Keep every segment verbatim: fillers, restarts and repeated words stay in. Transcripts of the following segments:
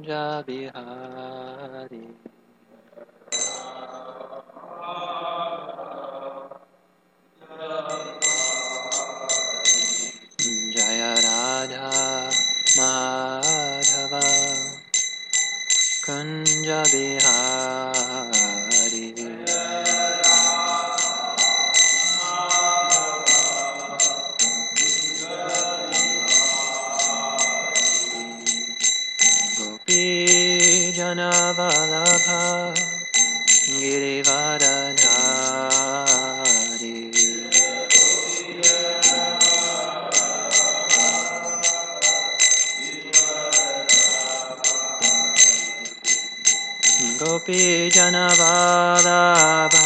Kunja Bihari. Jaya Radha Madhava Kunja Bihari. Gopi Janavalabha Girivaradhari. Gopi Janavalabha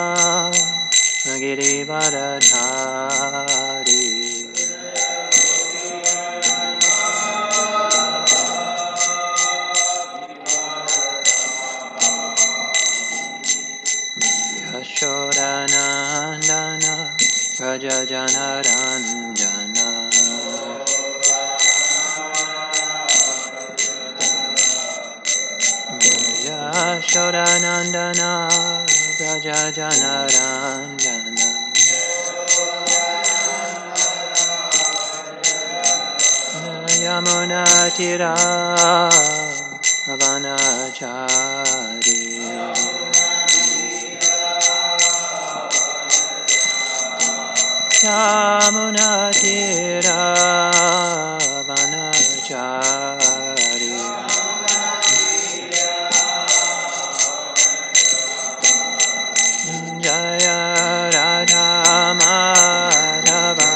Girivaradhari. Yashodanandana Raja Janaranjana. Yashodanandana Raja Janaranjana. Yamuna Tira Avanachari. Yamuna Tira Avanachari. Jaya Radha Madhava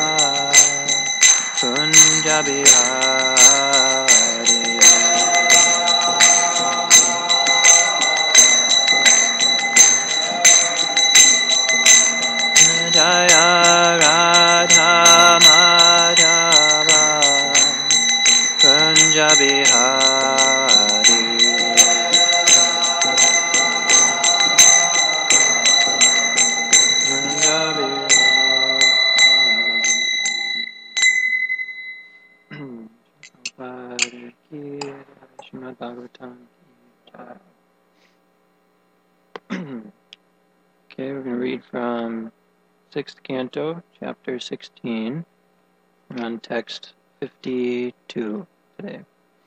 Kunja Bihari. Jaya Radha Madhava Kunja Bihari. Kunja Bihari. Prabhupada ki jai, Srimad Bhagavatam ki jai. Okay, we're going to read from sixth canto, chapter sixteen. We're on text fifty-two today.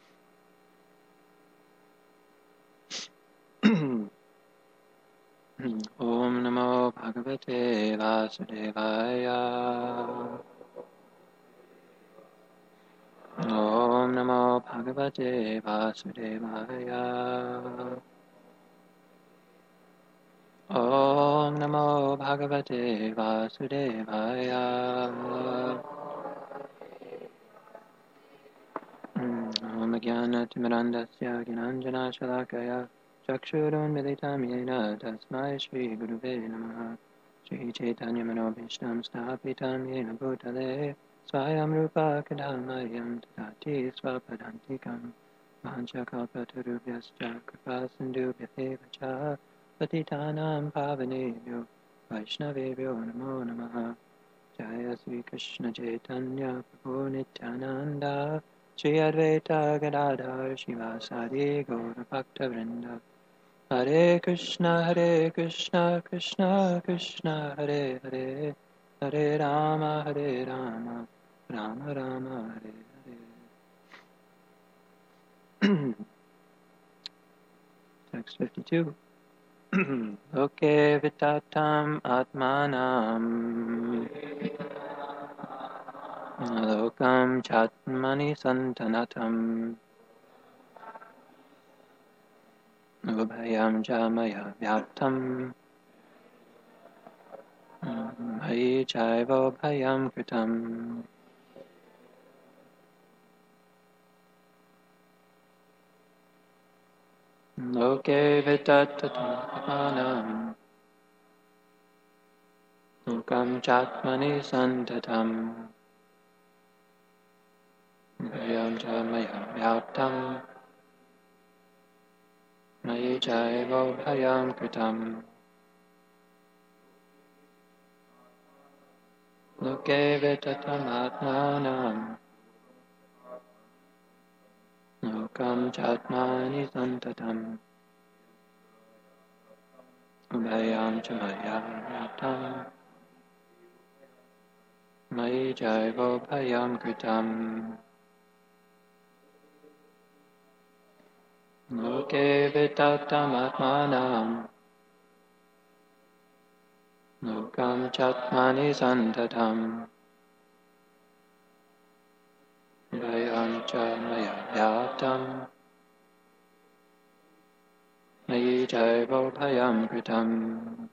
Om Namo Bhagavate Vasudevaya. Om Namo Bhagavate Vasudevaya. Om Namo Bhagavate Vasudevaya. Om Jnana Timirandasya Gnanjana Shalakaya Chakshurun Militam Yena Tasmai Shri Guruve Namaha. Shri Chaitanya Manobhishtam Sthapitam Yena Bhutale Swayam Rupa Kadhamayam Tadati Swapadantikam Vanchakalpatarubhyascha Kripa Sindhubhyate Vacha Patitanam Pavanebhyo Vaishnavebhyo Namo Namaha. Jaya Sri Krishna Chaitanya Prabhu Nityananda Shri Advaita Gadadhar Shivasari Gaura Bhakta Vrinda. Hare Krishna Hare Krishna Krishna Krishna Hare Hare Hare Rama Hare Rama Rama Rama Hare Hare. Text fifty-two. Loke vitatam atmanam lokam chatmani santanatam ubhayam jamaya vyaptam Bhayi chaiva bhayam kritam. Loke vitatatam Lokam chatmani santatam Bhayam jamaya vyaptam Mayi chaiva bhayam kritam. Loke vitatam atmanam Lokam chatmani santatam Ubhayam chamayam Mayi jaivo bhayam kritam Loke vitatam atmanam Lokam chatmani santatam Ubhayam chamayam Mayi jaivo bhayam kritam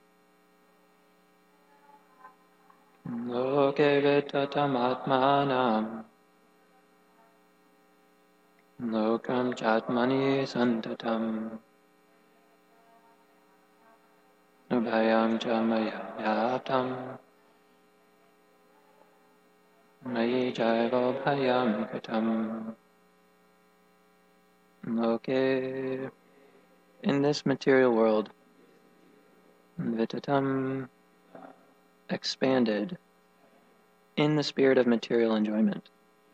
Loke vitatam atmanam Lokam chatmani santatam Ubhayam chamayam Mayi jaivo bhayam kritam Loke. In this material world, vitatam, expanded, in the spirit of material enjoyment.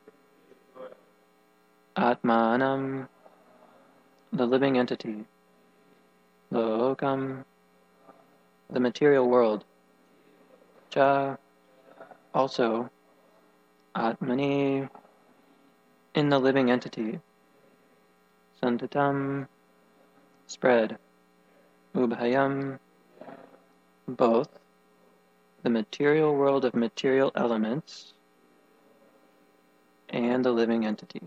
Atmanam, the living entity. Lokam, the material world. Cha, also, Atmani, in the living entity. Santatam, spread. Ubhayam, both, the material world of material elements and the living entity.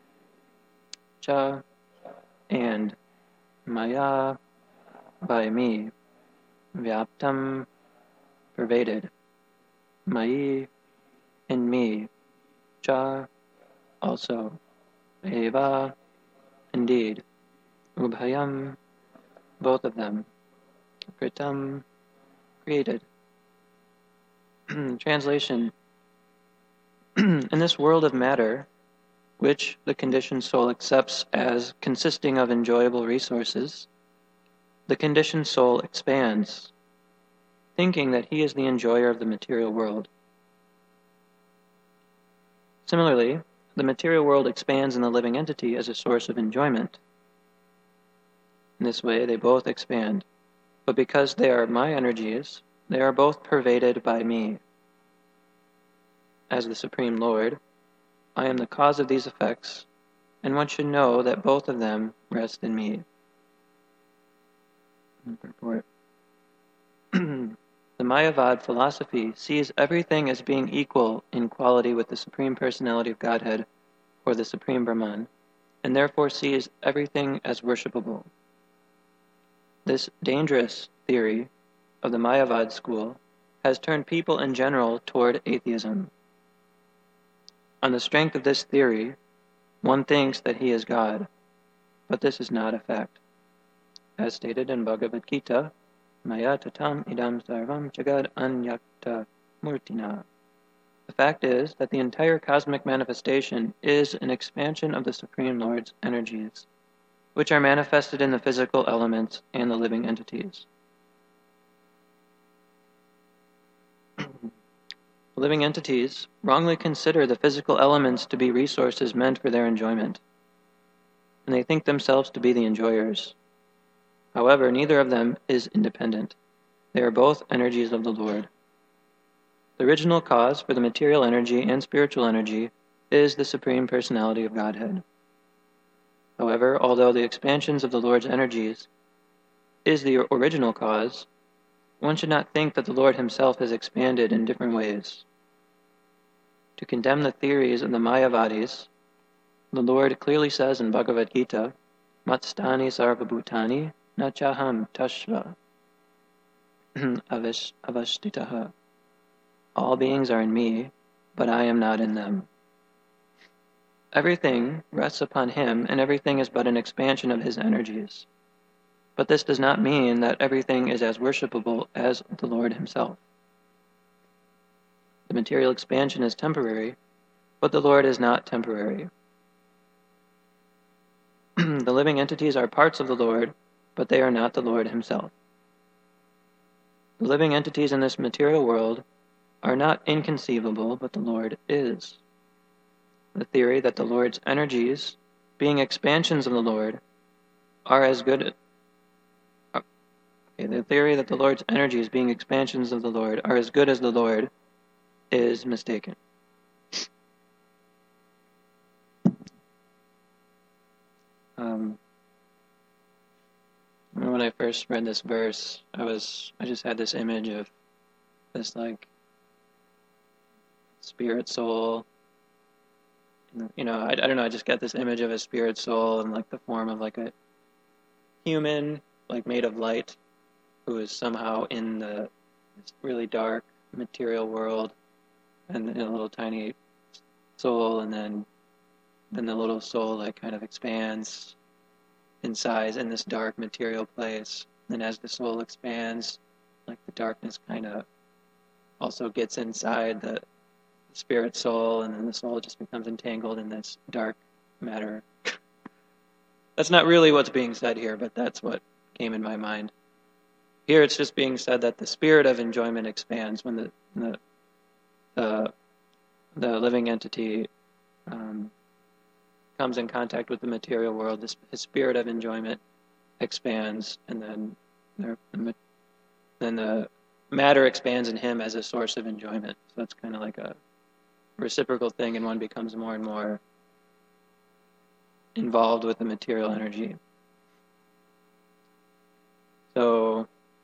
Cha, and Maya, by me. Vyaptam, pervaded. Mayi, in me. Cha, also. Eva, indeed. Ubhayam, both of them. Kritam, created. Translation. In this world of matter, which the conditioned soul accepts as consisting of enjoyable resources, the conditioned soul expands, thinking that he is the enjoyer of the material world. Similarly, the material world expands in the living entity as a source of enjoyment. In this way, they both expand, but because they are my energies, they are both pervaded by me. As the Supreme Lord, I am the cause of these effects, and one should know that both of them rest in me. Purport. The Mayavad philosophy sees everything as being equal in quality with the Supreme Personality of Godhead, or the Supreme Brahman, and therefore sees everything as worshipable. This dangerous theory of the Mayavad school has turned people in general toward atheism. On the strength of this theory, one thinks that he is God, but this is not a fact. As stated in Bhagavad Gita, Maya tatam idam sarvam jagad anyakta murtina. The fact is that the entire cosmic manifestation is an expansion of the Supreme Lord's energies, which are manifested in the physical elements and the living entities. Living entities wrongly consider the physical elements to be resources meant for their enjoyment, and they think themselves to be the enjoyers. However, neither of them is independent. They are both energies of the Lord. The original cause for the material energy and spiritual energy is the Supreme Personality of Godhead. However, although the expansions of the Lord's energies is the original cause, one should not think that the Lord himself has expanded in different ways. To condemn the theories of the Mayavadis, the Lord clearly says in Bhagavad Gita, Matstani sarvabhutani na chaham tashva avashtitaha. All beings are in me, but I am not in them. Everything rests upon him, and everything is but an expansion of his energies. But this does not mean that everything is as worshipable as the Lord himself. The material expansion is temporary, but the Lord is not temporary. The living entities are parts of the Lord, but they are not the Lord himself. The living entities in this material world are not inconceivable, but the Lord is. The theory that the Lord's energies being expansions of the Lord, are as good. Okay, the theory that the Lord's energies, being expansions of the Lord, are as good as the Lord is mistaken. Um, when I first read this verse, I was I just had this image of this like spirit soul. You know, I, I don't know. I just got this image of a spirit soul in like the form of like a human, like made of light, who is somehow in the this really dark material world, and in a little tiny soul, and then then the little soul like kind of expands in size in this dark material place. And as the soul expands, like the darkness kind of also gets inside the spirit soul, and then the soul just becomes entangled in this dark matter. That's not really what's being said here, but that's what came in my mind. Here it's just being said that the spirit of enjoyment expands when the the the, the living entity um, comes in contact with the material world. This, his spirit of enjoyment expands, and then there, then the matter expands in him as a source of enjoyment. So it's kind of like a reciprocal thing, and one becomes more and more involved with the material energy. So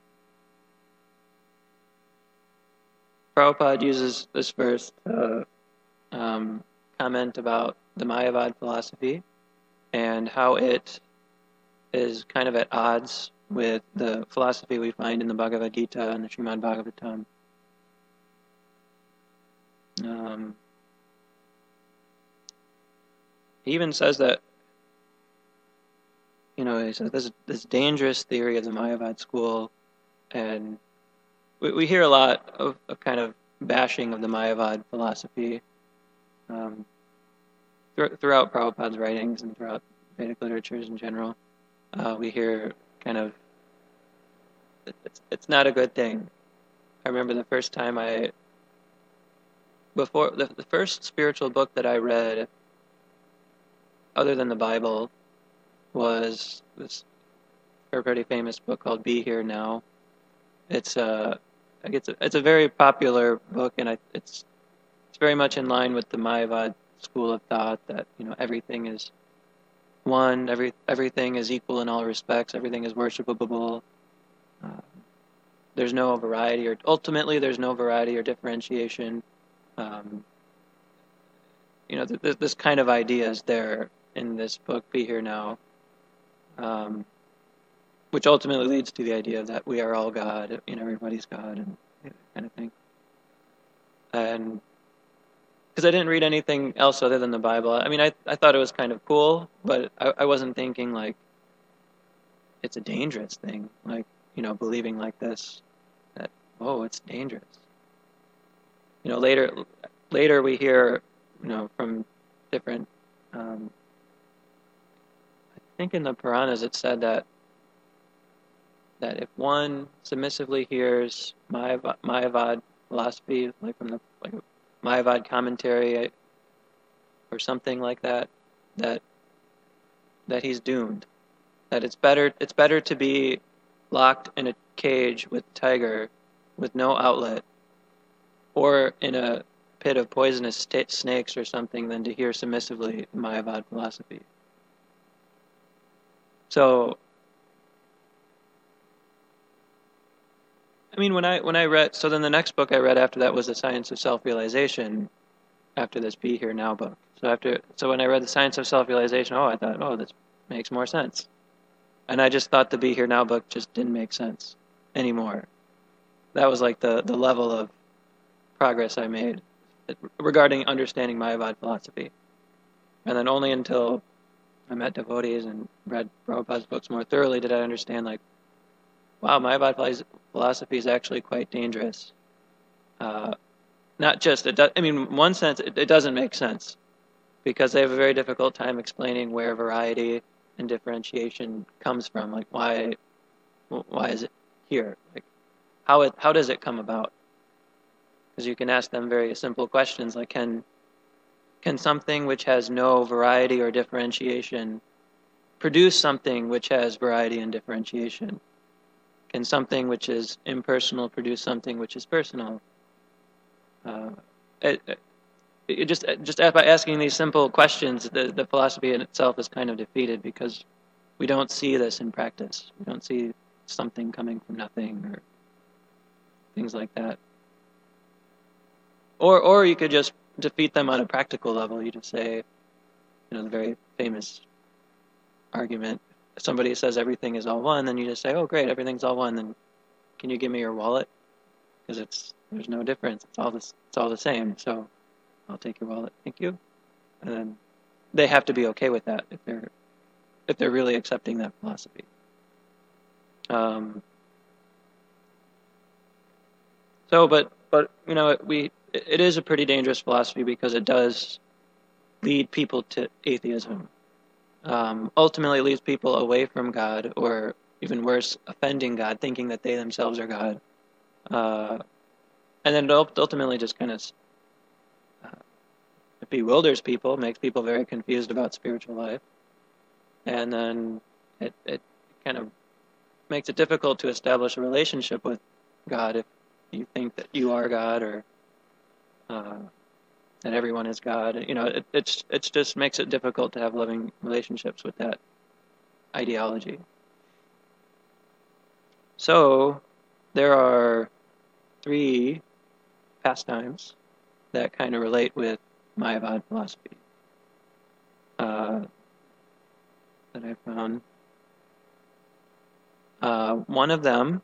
Prabhupada uses this verse to um, comment about the Mayavad philosophy and how it is kind of at odds with the philosophy we find in the Bhagavad Gita and the Srimad Bhagavatam. Um, he even says that, you know, he says this this dangerous theory of the Mayavad school, and we, we hear a lot of, of kind of bashing of the Mayavad philosophy um, th- throughout Prabhupada's writings and throughout Vedic literatures in general. Uh, we hear kind of, it's, it's not a good thing. I remember the first time I, before, the, the first spiritual book that I read, other than the Bible, was this a pretty famous book called Be Here Now. It's a, it's a, it's a very popular book, and I, it's it's very much in line with the Mayavad school of thought that, you know, everything is one, every everything is equal in all respects, everything is worshipable. Uh, there's no variety, or ultimately there's no variety or differentiation. Um, you know, th- th- this kind of idea is there in this book, Be Here Now, um, which ultimately leads to the idea that we are all God, you know, everybody's God, and that kind of thing. And because I didn't read anything else other than the Bible, I mean, I I thought it was kind of cool, but I, I wasn't thinking like it's a dangerous thing, like, you know, believing like this, that, oh, it's dangerous. You know, later later we hear, you know, from different, um, I think in the Puranas it said that that if one submissively hears Mayavad, Mayavad philosophy, like from the like a Mayavad commentary or something like that, that that he's doomed. That it's better it's better to be locked in a cage with a tiger with no outlet, or in a pit of poisonous st- snakes or something, than to hear submissively Mayavad philosophy. So, I mean, when I when I read, so then the next book I read after that was The Science of Self-Realization, after this Be Here Now book. So after, so when I read The Science of Self-Realization, oh, I thought, oh, this makes more sense. And I just thought the Be Here Now book just didn't make sense anymore. That was like the, the level of progress I made regarding understanding Mayavad philosophy. And then only until I met devotees and read Prabhupada's books more thoroughly did I understand, like, wow, Mayavad philosophy is actually quite dangerous. Uh, not just, it does, I mean, in one sense, it, it doesn't make sense, because they have a very difficult time explaining where variety and differentiation comes from. Like, why, why is it here? Like, how it, how does it come about? Because you can ask them very simple questions, like, can Can something which has no variety or differentiation produce something which has variety and differentiation? Can something which is impersonal produce something which is personal? Uh, it, it just just by asking these simple questions, the, the philosophy in itself is kind of defeated, because we don't see this in practice. We don't see something coming from nothing or things like that. Or or you could just defeat them on a practical level. You just say, you know, the very famous argument. If somebody says everything is all one, then you just say, oh, great, everything's all one. Then can you give me your wallet? Because it's there's no difference. It's all this. It's all the same. So I'll take your wallet. Thank you. And then they have to be okay with that if they're if they're really accepting that philosophy. Um, so, but but you know, we it is a pretty dangerous philosophy, because it does lead people to atheism. Um, ultimately, it leads people away from God, or even worse, offending God, thinking that they themselves are God. Uh, and then it ultimately just kind of uh, it bewilders people, makes people very confused about spiritual life. And then it, it kind of makes it difficult to establish a relationship with God if you think that you are God, or uh, that everyone is God. You know, it it's it's just makes it difficult to have loving relationships with that ideology. So there are three pastimes that kind of relate with Mayavad philosophy uh, that I found. Uh, one of them,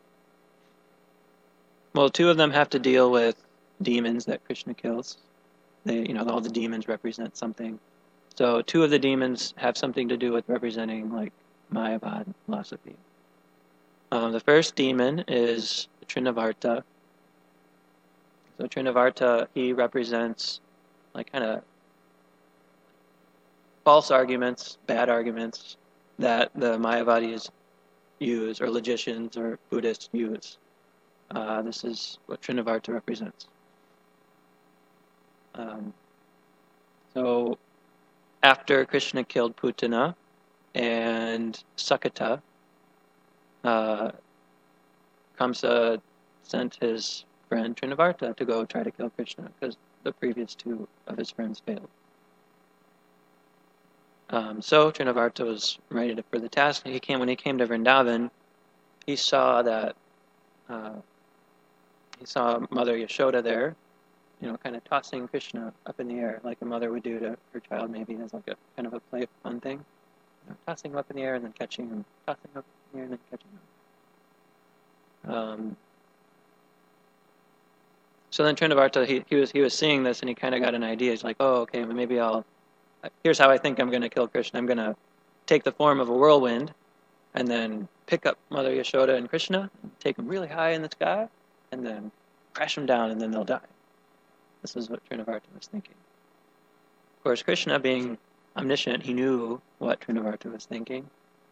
well, two of them have to deal with demons that Krishna kills. They, you know, all the demons represent something. So two of the demons have something to do with representing like Mayavad philosophy. Um, the first demon is Trinavarta. So Trinavarta, he represents like kind of false arguments, bad arguments that the Mayavadis use, or logicians or Buddhists use. Uh, this is what Trinavarta represents. Um, so after Krishna killed Putana and Sakata, uh, Kamsa sent his friend Trinavarta to go try to kill Krishna, because the previous two of his friends failed. Um, so Trinavarta was ready to, for the task. He came when he came to Vrindavan. He saw that uh, he saw Mother Yashoda there, you know, kind of tossing Krishna up in the air, like a mother would do to her child, maybe as like a kind of a play fun thing, you know, tossing him up in the air and then catching him, tossing him up in the air and then catching him. Um, so then Trinavarta, he, he was he was seeing this, and he kind of got an idea. He's like, oh, okay, well, maybe I'll. Here's how I think I'm going to kill Krishna. I'm going to take the form of a whirlwind, and then pick up Mother Yashoda and Krishna, and take them really high in the sky, and then crash them down, and then they'll die. This is what Trinavarta was thinking. Of course, Krishna, being omniscient, he knew what Trinavarta was thinking.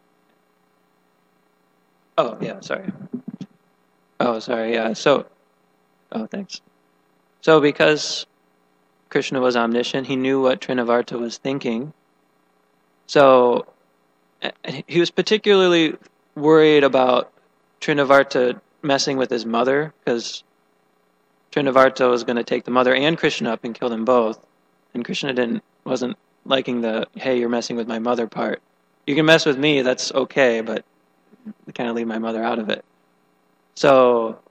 Oh, yeah, sorry. Oh, sorry, yeah. So, oh, thanks. So because Krishna was omniscient, he knew what Trinavarta was thinking. So he was particularly worried about Trinavarta messing with his mother, because Trinavarta was going to take the mother and Krishna up and kill them both. And Krishna didn't wasn't liking the, hey, you're messing with my mother part. You can mess with me, that's okay, but kind of leave my mother out of it. So,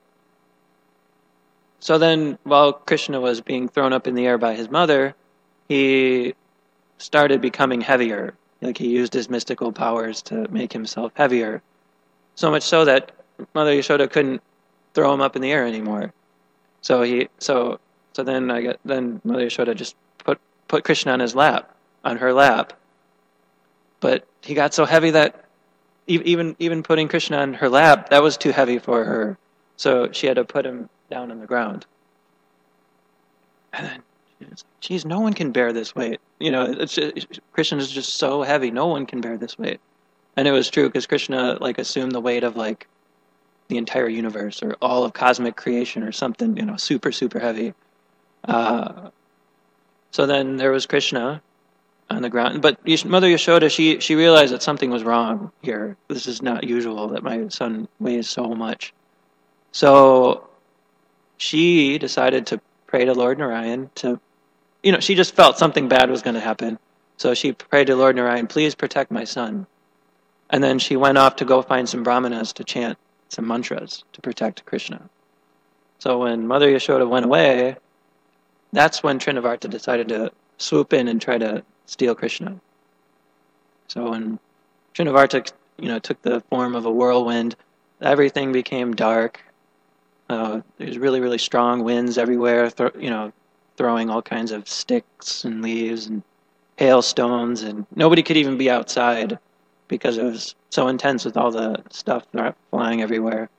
so then while Krishna was being thrown up in the air by his mother, he started becoming heavier. Like he used his mystical powers to make himself heavier. So much so that Mother Yashoda couldn't throw him up in the air anymore. So he, so, so then I got, then Mother Yashoda just put put Krishna on his lap, on her lap. But he got so heavy that even even putting Krishna on her lap, that was too heavy for her. So she had to put him down on the ground. And then she was like, geez, no one can bear this weight. You know, it's just, Krishna is just so heavy, no one can bear this weight. And it was true, because Krishna like assumed the weight of like the entire universe or all of cosmic creation or something, you know, super, super heavy. Uh, So then there was Krishna on the ground. But Mother Yashoda, she, she realized that something was wrong here. This is not usual that my son weighs so much. So she decided to pray to Lord Narayan to, you know, she just felt something bad was going to happen. So she prayed to Lord Narayan, please protect my son. And then she went off to go find some brahmanas to chant some mantras to protect Krishna. So when Mother Yashoda went away, that's when Trinavarta decided to swoop in and try to steal Krishna. So when Trinavarta, you know, took the form of a whirlwind, everything became dark. Uh, there's really, really strong winds everywhere, th- you know, throwing all kinds of sticks and leaves and hailstones, and nobody could even be outside because it was so intense with all the stuff flying everywhere.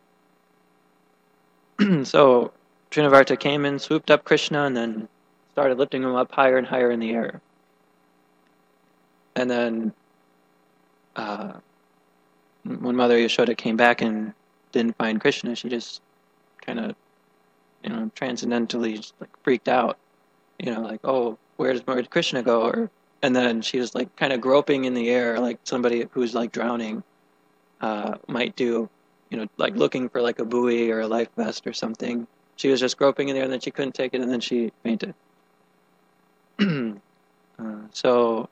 So Trinavarta came in, swooped up Krishna, and then started lifting him up higher and higher in the air. And then uh, when Mother Yashoda came back and didn't find Krishna, she just kind of, you know, transcendentally just like freaked out. You know, like, oh, where does, where did Krishna go? Or, and then she was like kind of groping in the air, like somebody who's like drowning uh, might do, you know, like looking for like a buoy or a life vest or something. She was just groping in there, and then she couldn't take it, and then she fainted. uh, so,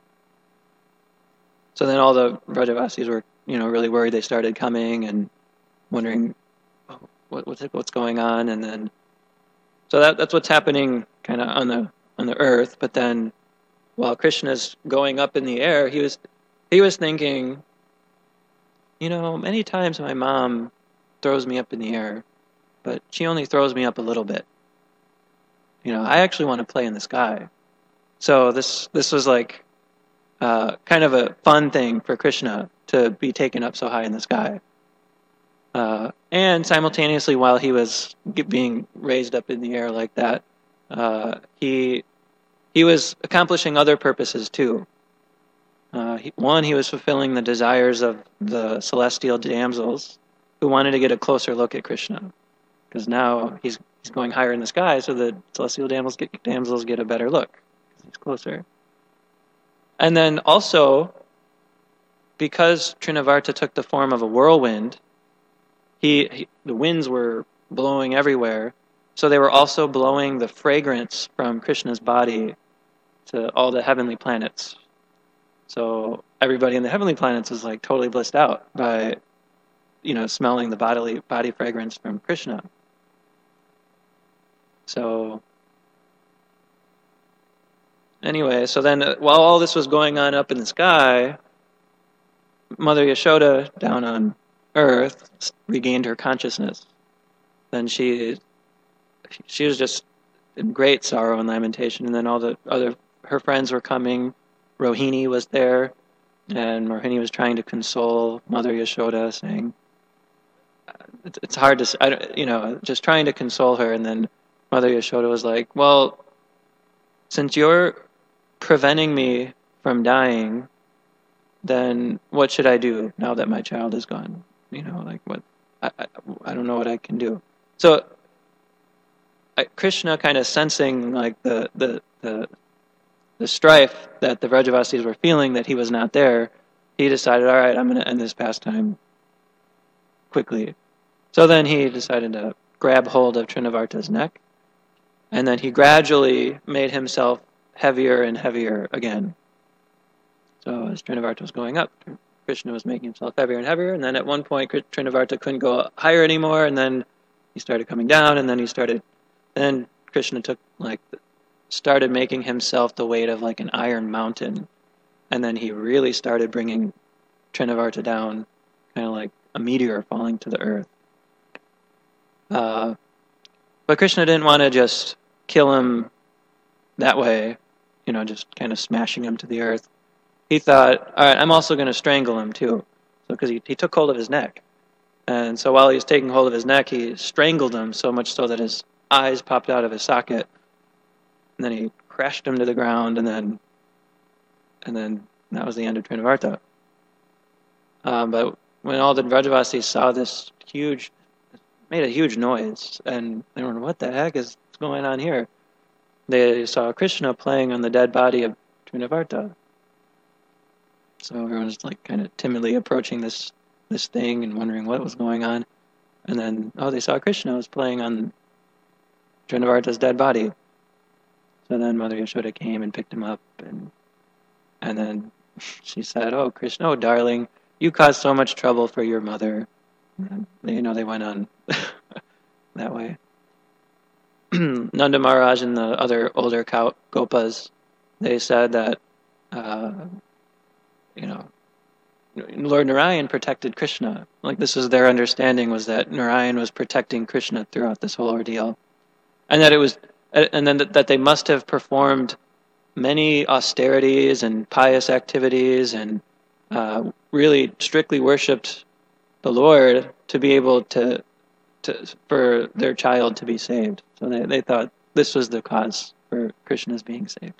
so then all the Vrajavasis were, you know, really worried. They started coming and wondering, oh, what, what's what's going on, and then, so that that's what's happening kind of on the on the earth. But then, while Krishna's going up in the air, he was he was thinking, you know, many times my mom throws me up in the air, but she only throws me up a little bit. You know, I actually want to play in the sky. So this this was like uh, kind of a fun thing for Krishna to be taken up so high in the sky. Uh, and simultaneously, while he was being raised up in the air like that, uh, he he was accomplishing other purposes too. Uh, he, one, he was fulfilling the desires of the celestial damsels who wanted to get a closer look at Krishna, because now he's he's going higher in the sky, so the celestial damsels get, damsels get a better look because he's closer. And then also, because Trinavarta took the form of a whirlwind, he, he the winds were blowing everywhere, so they were also blowing the fragrance from Krishna's body to all the heavenly planets. So everybody in the heavenly planets was like totally blissed out by, you know, smelling the bodily body fragrance from Krishna. So anyway, so then uh, while all this was going on up in the sky, Mother Yashoda down on earth regained her consciousness. Then she she was just in great sorrow and lamentation, and then all the other her friends were coming. Rohini was there, and Rohini was trying to console Mother Yashoda, saying, it's, it's hard to, I don't, you know, just trying to console her. And then Mother Yashoda was like, well, since you're preventing me from dying, then what should I do now that my child is gone? You know, like what, I, I, I don't know what I can do. So I, Krishna kind of sensing like the, the, the, the strife that the Vrajavasis were feeling that he was not there, he decided, all right, I'm going to end this pastime quickly. So then he decided to grab hold of Trinavarta's neck, and then he gradually made himself heavier and heavier again. So as Trinavarta was going up, Krishna was making himself heavier and heavier, and then at one point Trinavarta couldn't go higher anymore, and then he started coming down, and then he started, then Krishna took like started making himself the weight of like an iron mountain, and then he really started bringing Trinavarta down, kind of like a meteor falling to the earth. Uh, but Krishna didn't want to just kill him that way, you know, just kind of smashing him to the earth. He thought, all right, I'm also going to strangle him too. So because he, he took hold of his neck. And so while he was taking hold of his neck, he strangled him so much so that his eyes popped out of his socket. And then he crashed him to the ground, and then and then that was the end of Trinavarta. Um, but when all the Vrajavasis saw this huge, made a huge noise, and they were, what the heck is going on here? they saw Krishna playing on the dead body of Trinavarta. So everyone was like kind of timidly approaching this this thing and wondering what was going on. And then, oh, they saw Krishna was playing on Trinavarta's dead body. So then Mother Yashoda came and picked him up, and and then she said, "Oh, Krishna, oh, darling, you caused so much trouble for your mother." And, you know, they went on that way. Nanda Maharaj and the other older cow- gopas, they said that, uh, you know, Lord Narayan protected Krishna. Like, this was their understanding, was that Narayan was protecting Krishna throughout this whole ordeal. And that it was, and then that they must have performed many austerities and pious activities and uh, really strictly worshipped the Lord to be able to, to for their child to be saved. So they, they thought this was the cause for Krishna's being saved.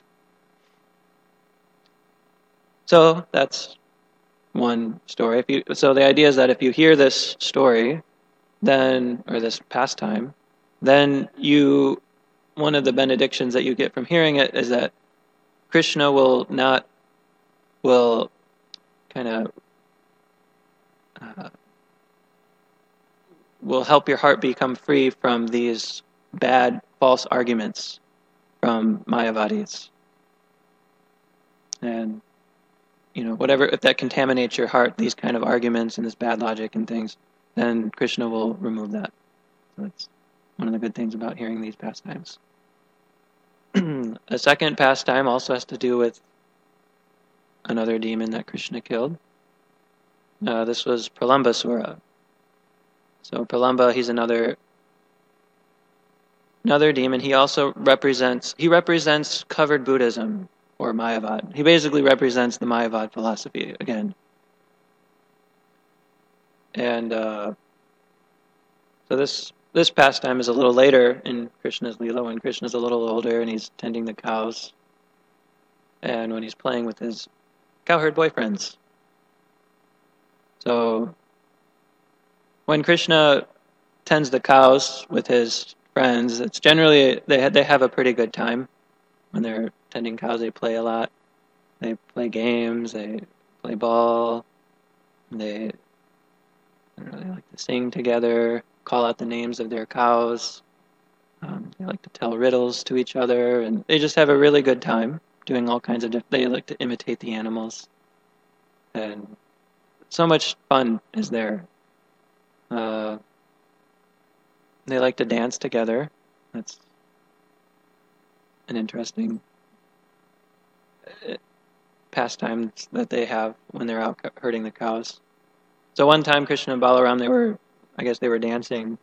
So that's one story. If you, so the idea is that if you hear this story, then, or this pastime, then you, one of the benedictions that you get from hearing it is that Krishna will not, will kind of, uh, will help your heart become free from these bad, false arguments from Mayavadis. And, you know, whatever, if that contaminates your heart, these kind of arguments and this bad logic and things, then Krishna will remove that. So that's one of the good things about hearing these pastimes. A second pastime also has to do with another demon that Krishna killed. Uh, this was Pralambasura. So Pralamba, he's another another demon. He also represents he represents covered Buddhism or Mayavad. He basically represents the Mayavad philosophy again. And uh, so this this pastime is a little later in Krishna's Leela, when Krishna's a little older and he's tending the cows, and when he's playing with his cowherd boyfriends. So when Krishna tends the cows with his friends, it's generally they they have a pretty good time. When they're tending cows, they play a lot. They play games. They play ball. They, I don't know, they like to sing together, call out the names of their cows. Um, they like to tell riddles to each other, and they just have a really good time doing all kinds of. Diff- they like to imitate the animals, and so much fun is there. Uh, they like to dance together. That's an interesting pastime that they have when they're out herding the cows. So one time, Krishna and Balaram, they were, I guess they were dancing,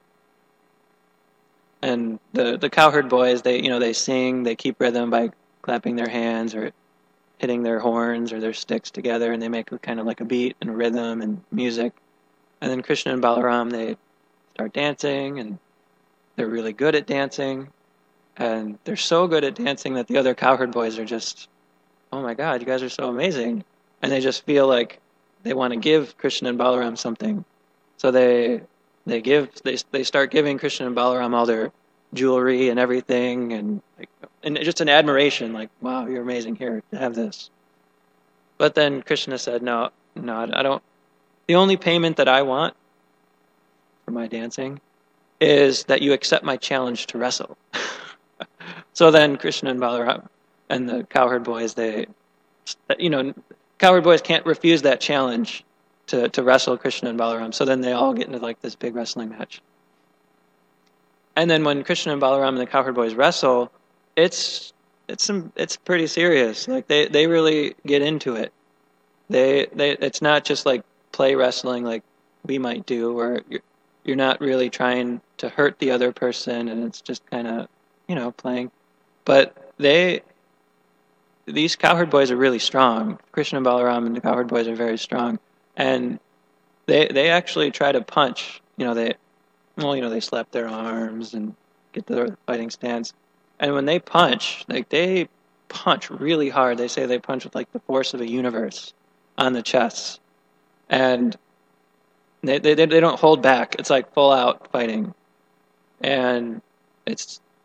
and the the cowherd boys, they you know they sing, they keep rhythm by clapping their hands or hitting their horns or their sticks together, and they make kind of like a beat and rhythm and music. And then Krishna and Balaram, they start dancing, and they're really good at dancing, and they're so good at dancing that the other cowherd boys are just, oh my God, you guys are so amazing. And they just feel like they want to give Krishna and Balaram something. So they they give they they start giving Krishna and Balaram all their jewelry and everything, and like, and just an admiration, like, wow, you're amazing, here, have this. But then Krishna said, no, no, I don't. The only payment that I want for my dancing is that you accept my challenge to wrestle. So then Krishna and Balaram and the cowherd boys, they, you know, cowherd boys can't refuse that challenge to, to wrestle Krishna and Balaram. So then they all get into like this big wrestling match. And then when Krishna and Balaram and the cowherd boys wrestle, it's it's some it's pretty serious. Like they, they really get into it. They they it's not just like play wrestling like we might do, where you're, you're not really trying to hurt the other person, and it's just kind of, you know, playing. But they, these cowherd boys are really strong. Krishna and Balaram and the cowherd boys are very strong, and they they actually try to punch. You know, they, well, you know, they slap their arms and get their fighting stance, and when they punch, like they punch really hard. They say they punch with like the force of a universe on the chests, and they they they don't hold back. It's like full out fighting, and it's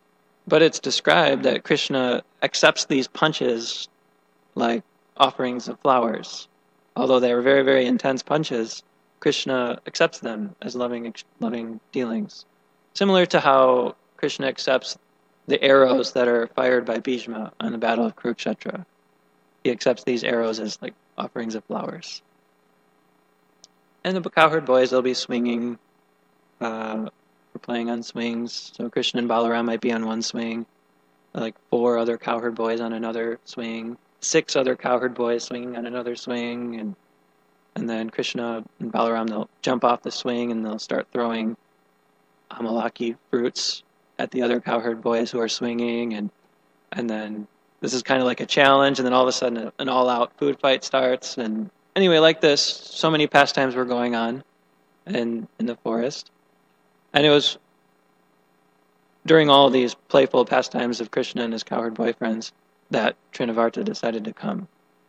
But it's described that Krishna accepts these punches like offerings of flowers. Although they are very, very intense punches, Krishna accepts them as loving, loving dealings. Similar to how Krishna accepts the arrows that are fired by Bhishma on the Battle of Kurukshetra. He accepts these arrows as like offerings of flowers. And the cowherd boys, they'll be swinging. Uh, we're playing on swings. So Krishna and Balaram might be on one swing. Like four other cowherd boys on another swing. Six other cowherd boys swinging on another swing. And and then Krishna and Balaram, they'll jump off the swing and they'll start throwing amalaki fruits at the other cowherd boys who are swinging. And, and then this is kind of like a challenge. And then all of a sudden an all-out food fight starts. And anyway, like this, so many pastimes were going on in, in the forest. And it was during all these playful pastimes of Krishna and his cowherd boyfriends that Trinavarta decided to come.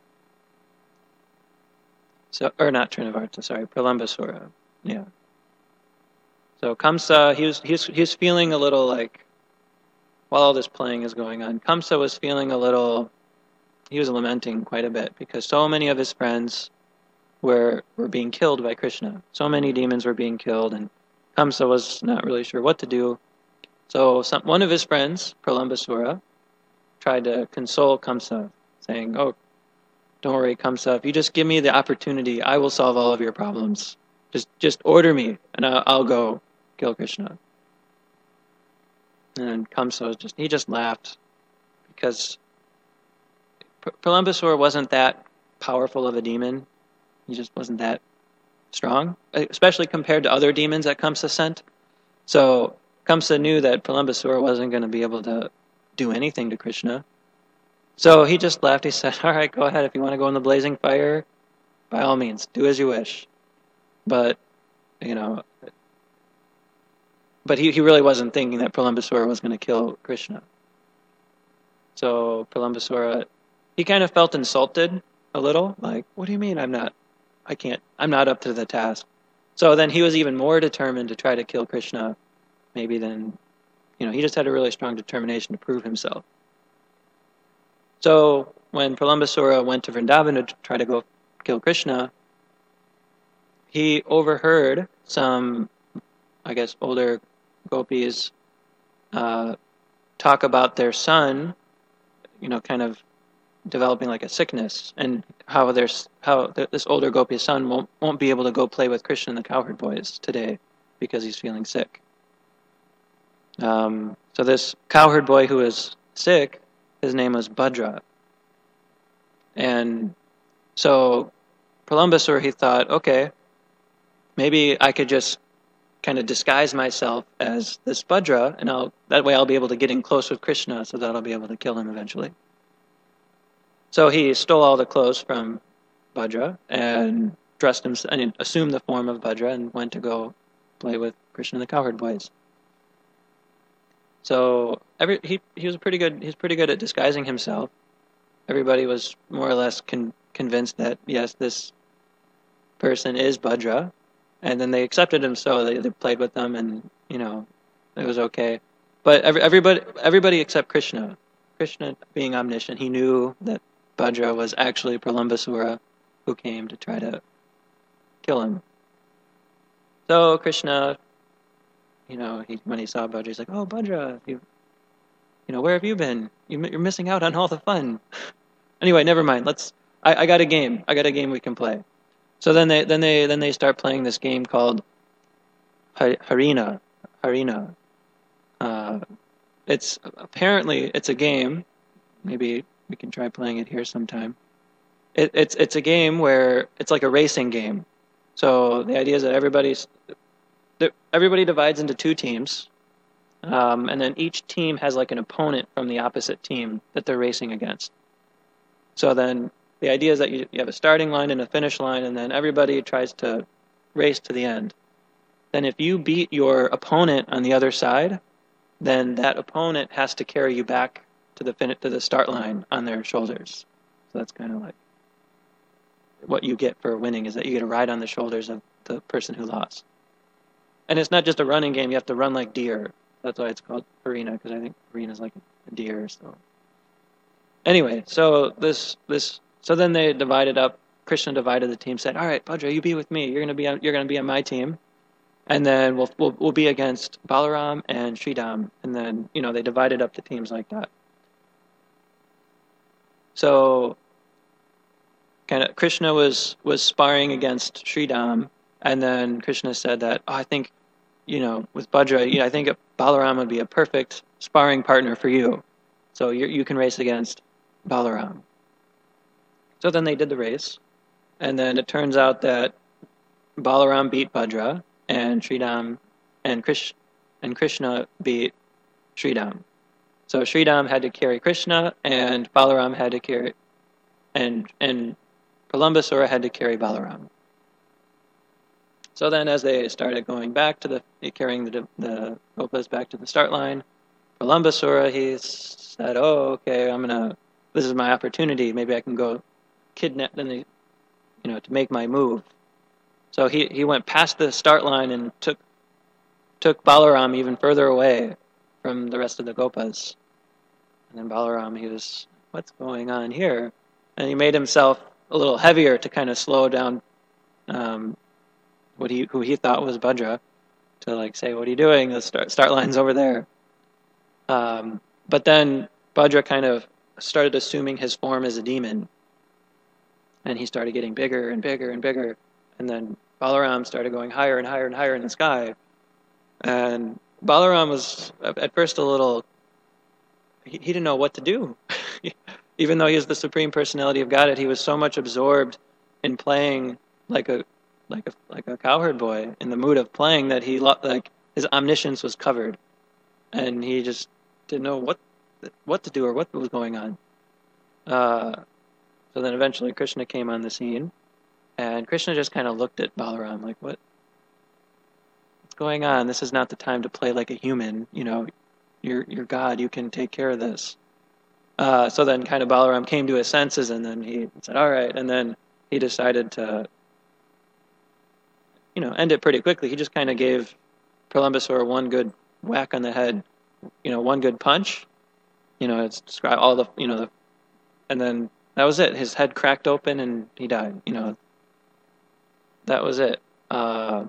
So, or not Trinavarta, sorry, Pralambasura. Yeah. So Kamsa, he was, he was, he was feeling a little like, while all this playing is going on, Kamsa was feeling a little, he was lamenting quite a bit because so many of his friends were were being killed by Krishna. So many demons were being killed, and Kamsa was not really sure what to do. So some, one of his friends, Pralambasura, tried to console Kamsa, saying, "Oh, don't worry, Kamsa. If you just give me the opportunity, I will solve all of your problems. Just just order me, and I'll, I'll go kill Krishna." And Kamsa was just, he just laughed because Pralambasura wasn't that powerful of a demon. He just wasn't that strong, especially compared to other demons that Kamsa sent. So Kamsa knew that Pralambasura wasn't going to be able to do anything to Krishna. So he just laughed. He said, "All right, go ahead. If you want to go in the blazing fire, by all means, do as you wish." But, you know, but he, he really wasn't thinking that Pralambasura was going to kill Krishna. So Pralambasura, he kind of felt insulted a little, like, "What do you mean I'm not, I can't, I'm not up to the task?" So then he was even more determined to try to kill Krishna, maybe than, you know, he just had a really strong determination to prove himself. So when Pralambasura went to Vrindavan to try to go kill Krishna, he overheard some, I guess, older gopis uh, talk about their son, you know, kind of developing like a sickness, and how there's how th- this older gopi's son won't won't be able to go play with Krishna and the cowherd boys today because he's feeling sick. Um, so this cowherd boy who is sick, his name was Bhadra. And so Pralambasura, he thought, okay, maybe I could just kind of disguise myself as this Bhadra, and I'll, that way I'll be able to get in close with Krishna, so that I'll be able to kill him eventually. So he stole all the clothes from Bhadra and dressed himself, and assumed the form of Bhadra, and went to go play with Krishna and the cowherd boys. So every he he was pretty good. He's pretty good at disguising himself. Everybody was more or less con- convinced that yes, this person is Bhadra, and then they accepted him. So they, they played with them, and you know, it was okay. But every, everybody everybody except Krishna. Krishna, being omniscient, he knew that Bhadra was actually Pralambasura, who came to try to kill him. So Krishna, you know, he, when he saw Bhadra, he's like, "Oh, Bhadra, you, you know, where have you been? You, you're missing out on all the fun." Anyway, never mind. Let's. I, I got a game. I got a game we can play. So then they then they then they start playing this game called Harina. Harina. Uh, it's apparently it's a game. Maybe we can try playing it here sometime. It, it's it's a game where it's like a racing game. So the idea is that everybody's everybody divides into two teams, um, and then each team has like an opponent from the opposite team that they're racing against. So then the idea is that you, you have a starting line and a finish line, and then everybody tries to race to the end. Then if you beat your opponent on the other side, then that opponent has to carry you back to the fin- to the start line on their shoulders. So that's kind of like what you get for winning, is that you get to ride on the shoulders of the person who lost. And it's not just a running game. You have to run like deer. That's why it's called Harina, because I think Harina is like a deer. So anyway, so this this so then they divided up. Krishna divided the team. Said, "All right, Bhadra, you be with me. You're gonna be on, you're gonna be on my team, and then we'll we'll we'll be against Balaram and Sridham." And then you know they divided up the teams like that. So kind of Krishna was was sparring against Sridham, and then Krishna said that, oh, I think, you know, with Bhadra, you know, I think Balaram would be a perfect sparring partner for you. So you you can race against Balaram. So then they did the race, and then it turns out that Balaram beat Bhadra, and Sridham and Krish and Krishna beat Sridham. So Sridham had to carry Krishna, and Balaram had to carry, and and Pralambasura had to carry Balaram. So then, as they started going back to the carrying the the Gopas back to the start line, Pralambasura, he said, "Oh, okay, I'm gonna. This is my opportunity. Maybe I can go kidnap them, you know, to make my move." So he, he went past the start line and took took Balaram even further away from the rest of the Gopas. And then Balaram, he was, what's going on here? And he made himself a little heavier to kind of slow down um, what he who he thought was Bhadra, to like say, "What are you doing? The start start line's over there." Um, but then Bhadra kind of started assuming his form as a demon, and he started getting bigger and bigger and bigger, and then Balaram started going higher and higher and higher in the sky. And Balaram was at first a little, he, he didn't know what to do. Even though he is the Supreme Personality of Godhead, he was so much absorbed in playing like a like a like a cowherd boy, in the mood of playing, that he like his omniscience was covered, and he just didn't know what what to do or what was going on. Uh, so then eventually Krishna came on the scene, and Krishna just kind of looked at Balaram like, what? What's going on? This is not the time to play like a human. You know, you're you're God. You can take care of this. Uh, so then kind of Balaram came to his senses, and then he said, all right. And then he decided to, you know, end it pretty quickly. He just kind of gave Pralambasura one good whack on the head, you know, one good punch. You know, it's described all the, you know, the, and then that was it. His head cracked open and he died. You know, that was it. Uh,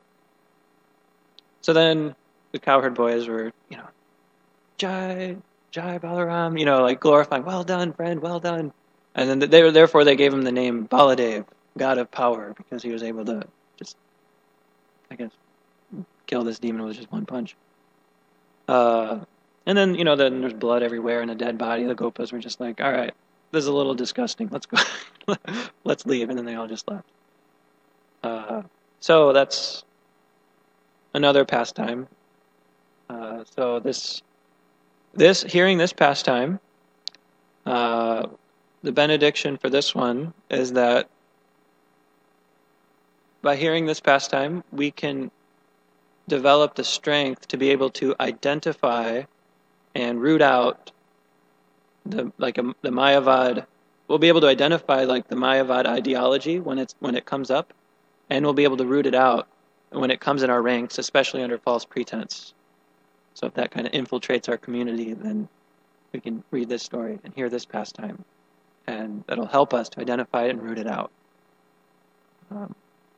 so then the cowherd boys were, you know, Jai, Jai Balaram, you know, like glorifying, well done, friend, well done. And then they were, therefore they gave him the name Baladev, God of Power, because he was able to just, I guess, kill this demon with just one punch. Uh, and then, you know, then there's blood everywhere and a dead body. The Gopas were just like, all right, this is a little disgusting. Let's go. Let's leave. And then they all just left. Uh, so that's another pastime. Uh, so this, this hearing this pastime, uh, the benediction for this one is that by hearing this pastime, we can develop the strength to be able to identify and root out the like a, the Mayavad. We'll be able to identify like the Mayavad ideology when it's when it comes up, and we'll be able to root it out when it comes in our ranks, especially under false pretense. So if that kind of infiltrates our community, then we can read this story and hear this pastime, and that'll help us to identify it and root it out. Um,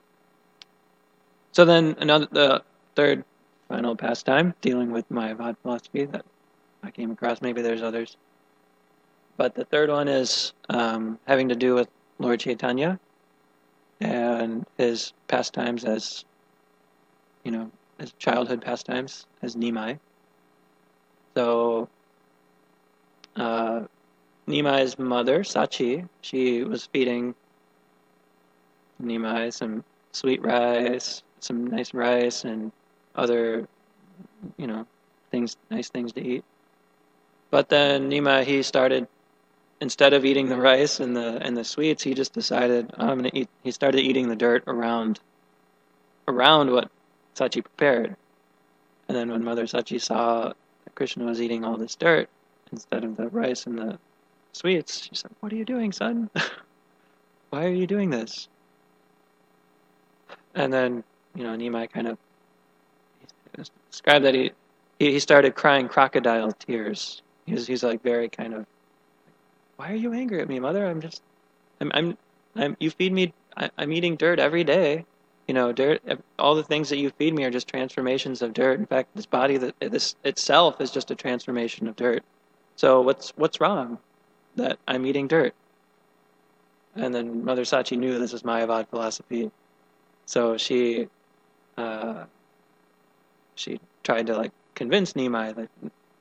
so then another the third final pastime dealing with Mayavad philosophy that I came across. Maybe there's others. But the third one is um, having to do with Lord Chaitanya and his pastimes as, you know, his childhood pastimes as Nimai. So uh, Nimai's mother, Sachi, she was feeding Nimai some sweet rice, some nice rice, and other, you know, things, nice things to eat. But then Nimai, he started, instead of eating the rice and the and the sweets, he just decided, oh, I'm gonna eat. He started eating the dirt around, around what Sachi prepared. And then when Mother Sachi saw that Krishna was eating all this dirt instead of the rice and the sweets, she said, "What are you doing, son? Why are you doing this?" And then, you know, Nimai kind of described that he he, he started crying crocodile tears. He's he's like very kind of, why are you angry at me, mother? I'm just, I'm, I'm, I'm you feed me, I, I'm eating dirt every day. You know, dirt, all the things that you feed me are just transformations of dirt. In fact, this body, that this itself is just a transformation of dirt. So what's what's wrong that I'm eating dirt? And then Mother Sachi knew this was Mayavad philosophy. So she, uh, she tried to like convince Nimai that,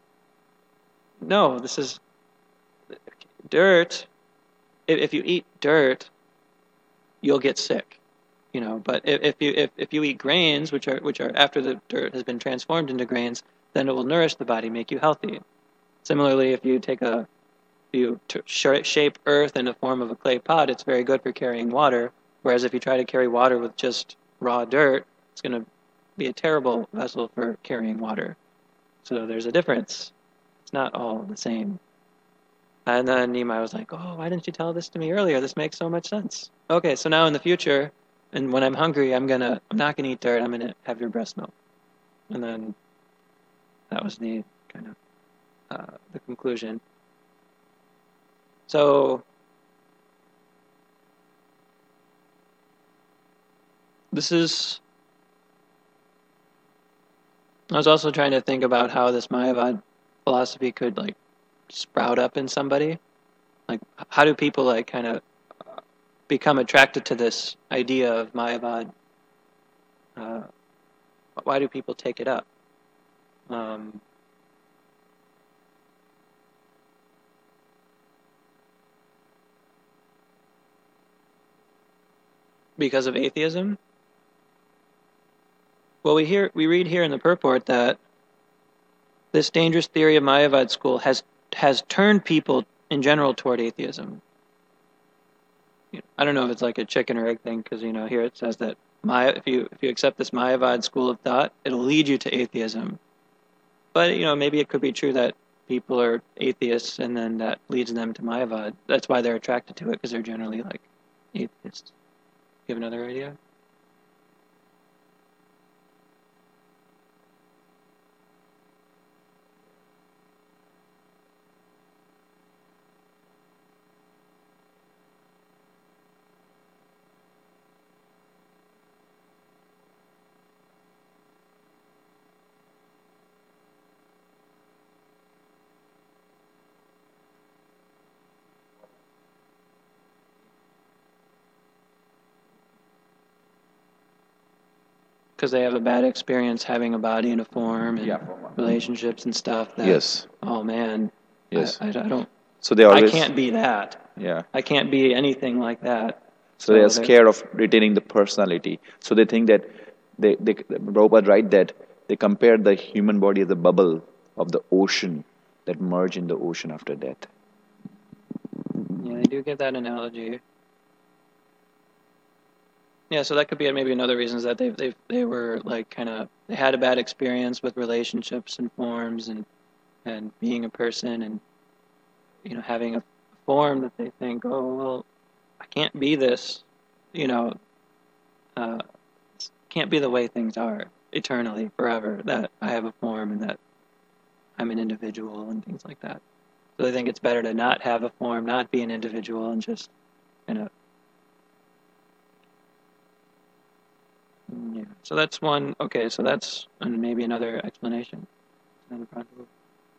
no, this is dirt. If, if you eat dirt, you'll get sick. You know, but if, if you if, if you eat grains, which are which are after the dirt has been transformed into grains, then it will nourish the body, make you healthy. Similarly, if you take a if you t- shape earth in the form of a clay pot, it's very good for carrying water. Whereas if you try to carry water with just raw dirt, it's going to be a terrible vessel for carrying water. So there's a difference. It's not all the same. And then Nimai was like, oh, why didn't you tell this to me earlier? This makes so much sense. Okay, so now in the future, and when I'm hungry, I'm gonna, I'm not gonna eat dirt. I'm gonna have your breast milk. And then that was the kind of uh, the conclusion. So this is. I was also trying to think about how this Mayavad philosophy could like sprout up in somebody. Like, how do people like kind of become attracted to this idea of Mayavad? Uh, why do people take it up? Um, because of atheism? Well, we hear we read here in the purport that this dangerous theory of Mayavad school has has turned people in general toward atheism. I don't know if it's like a chicken or egg thing, because you know here it says that Maya, if you if you accept this Mayavad school of thought, it'll lead you to atheism. But you know maybe it could be true that people are atheists and then that leads them to Mayavad. That's why they're attracted to it, because they're generally like atheists. You have another idea? Because they have a bad experience having a body and a form and Yeah. relationships and stuff. That, Yes. Oh man. Yes. I, I, I don't. So they always. I can't be that. Yeah. I can't be anything like that. So, so they are scared of retaining the personality. So they think that they, they Prabhupada write that they compare the human body as a bubble of the ocean that merge in the ocean after death. Yeah, they do give that analogy. Yeah, so that could be maybe another reason is that they they they were like kind of they had a bad experience with relationships and forms and and being a person and you know having a form that they think, oh well, I can't be this, you know, uh, can't be the way things are eternally forever. That I have a form and that I'm an individual and things like that. So they think it's better to not have a form, not be an individual, and just kind of. Yeah. So that's one. Okay, so that's and maybe another explanation. Another possible.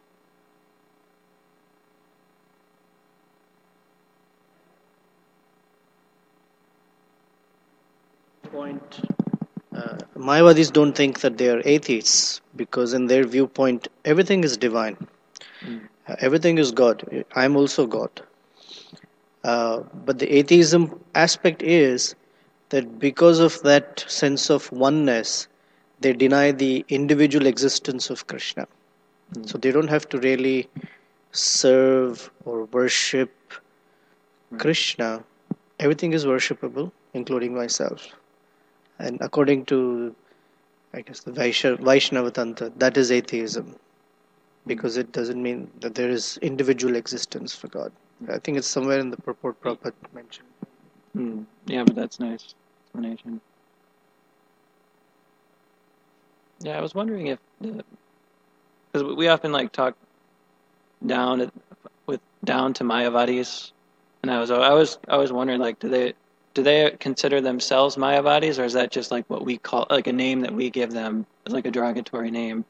Point. Uh, Mayavadis don't think that they are atheists because, in their viewpoint, everything is divine. Mm. Uh, everything is God. I'm also God. Uh, but the atheism aspect is that because of that sense of oneness, they deny the individual existence of Krishna. Mm. So they don't have to really serve or worship mm. Krishna. Everything is worshipable, including myself. And according to, I guess, the Vaishnava Tantra, that is atheism. Because it doesn't mean that there is individual existence for God. I think it's somewhere in the purport Prabhupada mentioned. Mm. Yeah, but that's nice explanation. Yeah, I was wondering if the because we often like talk down at, with down to Mayavadis, and I was I was I was wondering like, do they do they consider themselves Mayavadis, or is that just like what we call like a name that we give them, like a derogatory name?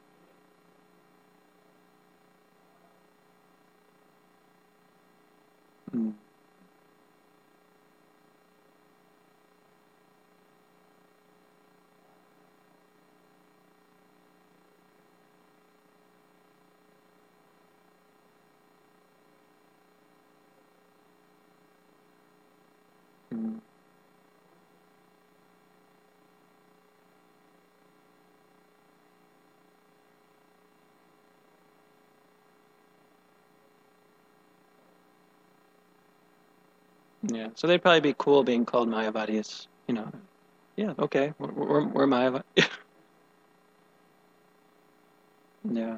Mm. Mm. Yeah, so they'd probably be cool being called Mayavadis, you know. Yeah, okay, we're we're, we're Mayavad. Yeah.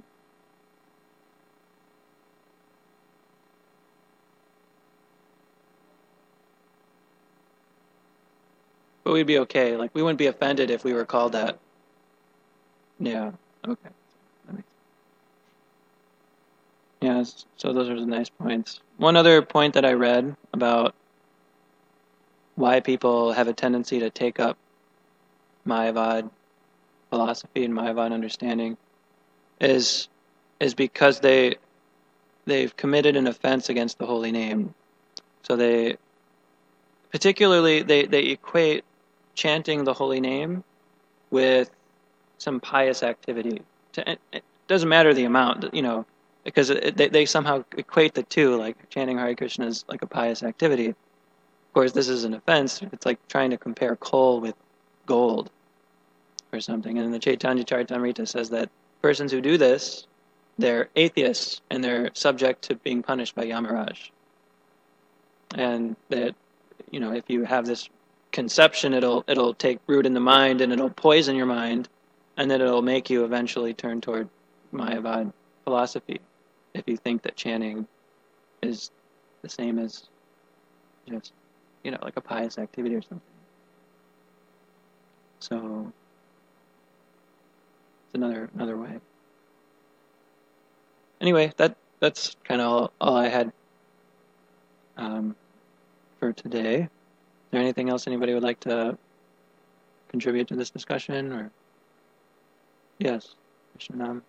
But we'd be okay. Like we wouldn't be offended if we were called that. Yeah. Okay. That makes- Yeah. So those are the nice points. One other point that I read about why people have a tendency to take up Mayavad philosophy and Mayavad understanding is is because they they've committed an offense against the holy name. So they particularly they, they equate chanting the holy name with some pious activity. It doesn't matter the amount, you know, because it, they, they somehow equate the two, like chanting Hare Krishna is like a pious activity. Of course, this is an offense. It's like trying to compare coal with gold or something. And the Chaitanya Charitamrita says that persons who do this, they're atheists and they're subject to being punished by Yamaraj. And that, you know, if you have this conception, it'll it'll take root in the mind and it'll poison your mind, and then it'll make you eventually turn toward Mayavad philosophy if you think that chanting is the same as just, you know, like a pious activity or something. So it's another another way. Anyway, that that's kind of all, all I had um, for today. Is there anything else anybody would like to contribute to this discussion? Or yes, Krishnanam.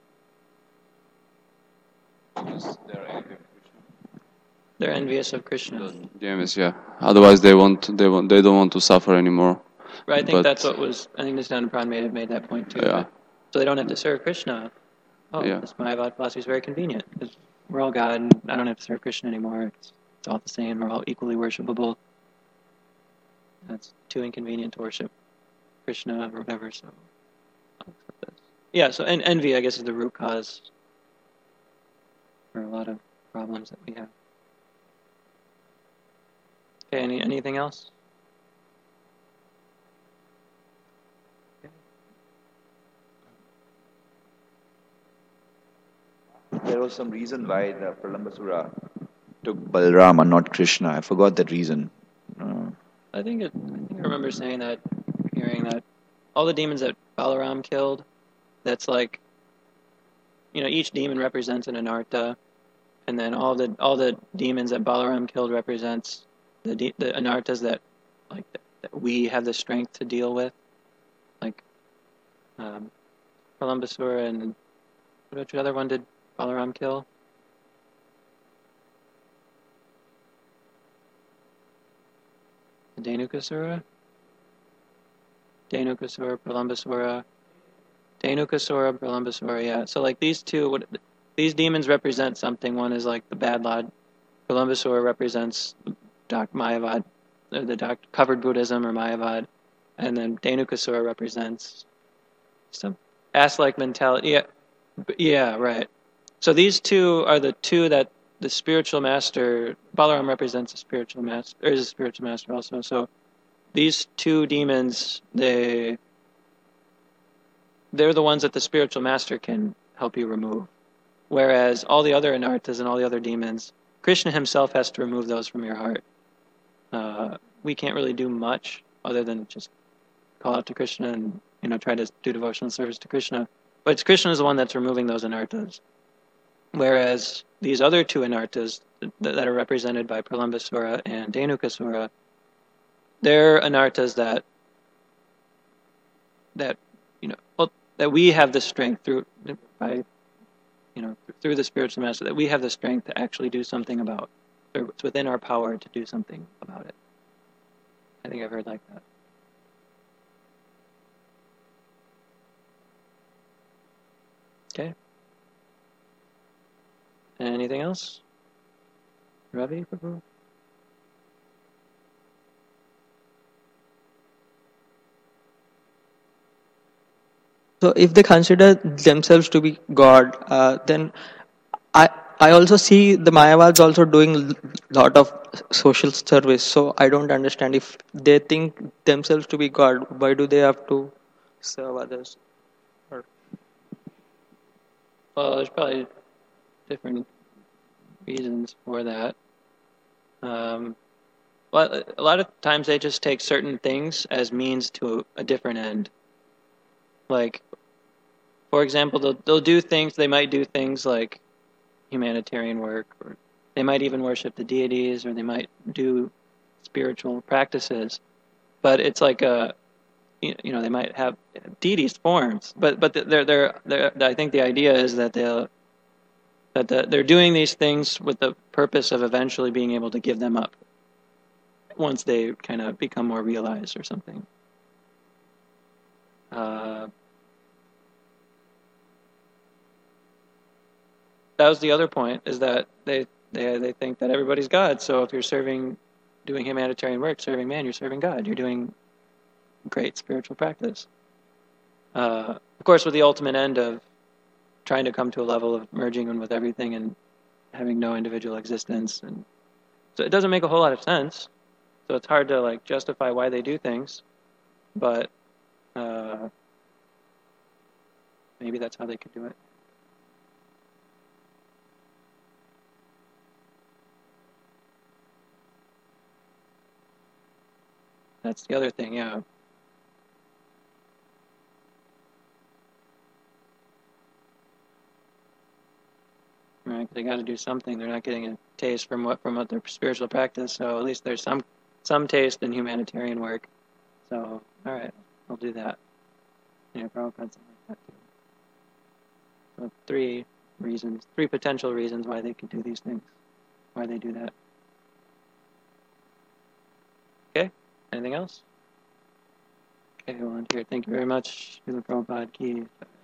Yes, they're angry with Krishna. They're envious of Krishna. James, yeah. Otherwise, they want they want they don't want to suffer anymore. Right, I think But- that's what was. I think Nityananda Prabhu made made that point too. Yeah. So they don't have to serve Krishna. Oh, Yeah. this Mayavad philosophy is very convenient because we're all God, and I don't have to serve Krishna anymore. It's, it's all the same. We're all equally worshipable. That's too inconvenient to worship Krishna or whatever. So, I'll accept this. Yeah. So, and envy, I guess, is the root cause for a lot of problems that we have. Okay. Any anything else? There was some reason why the Pralambasura took Balram and not Krishna. I forgot that reason. Uh, I think it, I think I remember saying that, hearing that all the demons that Balaram killed, that's like, you know, each demon represents an anartha, and then all the all the demons that Balaram killed represents the de- the anarthas that like that, that we have the strength to deal with, like um, Pralambasura and which other one did Balaram kill? Dhenukasura? Dhenukasura, Pralambasura. Dhenukasura, Pralambasura, yeah. So like these two, what, these demons represent something. One is like the bad lot. Pralambasura represents Doc Mayavad, the, the doc, covered Buddhism or Mayavad. And then Dhenukasura represents some ass-like mentality. Yeah, yeah, right. So these two are the two that the spiritual master, Balaram represents a spiritual master, or is a spiritual master also. So these two demons, they, they're the ones that the spiritual master can help you remove. Whereas all the other anarthas and all the other demons, Krishna himself has to remove those from your heart. Uh, we can't really do much other than just call out to Krishna and, you know, try to do devotional service to Krishna. But Krishna is the one that's removing those anarthas. Whereas these other two anarthas that, that are represented by Pralambasura and Dhenukasura, they're anarthas that that you know well, that we have the strength through by you know through the spiritual master, that we have the strength to actually do something about. It's within our power to do something about it. I think I've heard like that. Okay. Anything else? Ravi, Prabhu? So if they consider themselves to be God, uh, then I I also see the Mayavads also doing a lot of social service. So I don't understand, if they think themselves to be God, why do they have to serve others? Or Well, there's probably different reasons for that. Um, well, a lot of times they just take certain things as means to a different end. Like, for example, they'll, they'll do things, they might do things like humanitarian work, or they might even worship the deities, or they might do spiritual practices. But it's like a, you know, they might have deities forms, but but they're they're, they're I think the idea is that they'll that the, they're doing these things with the purpose of eventually being able to give them up once they kind of become more realized or something. Uh, that was the other point, is that they, they they think that everybody's God. So if you're serving, doing humanitarian work, serving man, you're serving God. You're doing great spiritual practice. Uh, of course, with the ultimate end of trying to come to a level of merging in with everything and having no individual existence, and so it doesn't make a whole lot of sense. So it's hard to like justify why they do things, but uh, maybe that's how they could do it. That's the other thing, yeah. Right, they got to do something. They're not getting a taste from what from what their spiritual practice. So at least there's some some taste in humanitarian work. So all right, I'll do that. Yeah, Prabhupada something like that too. So three reasons, three potential reasons why they could do these things, why they do that. Okay, anything else? Okay, we'll end here. Thank you very much, Srila Prabhupada Ki.